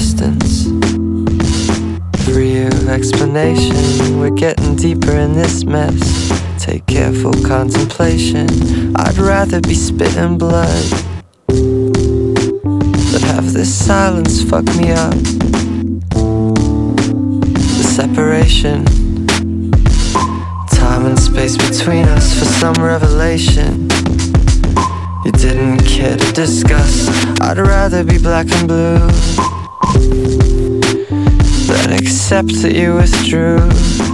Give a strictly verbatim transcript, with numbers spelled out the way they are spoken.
distance. Free of explanation, we're getting deeper in this mess. Take careful contemplation. I'd rather be spitting blood than have this silence fuck me up. The separation, time and space between us for some revelation you didn't care to discuss. I'd rather be black and blue than accept that you withdrew.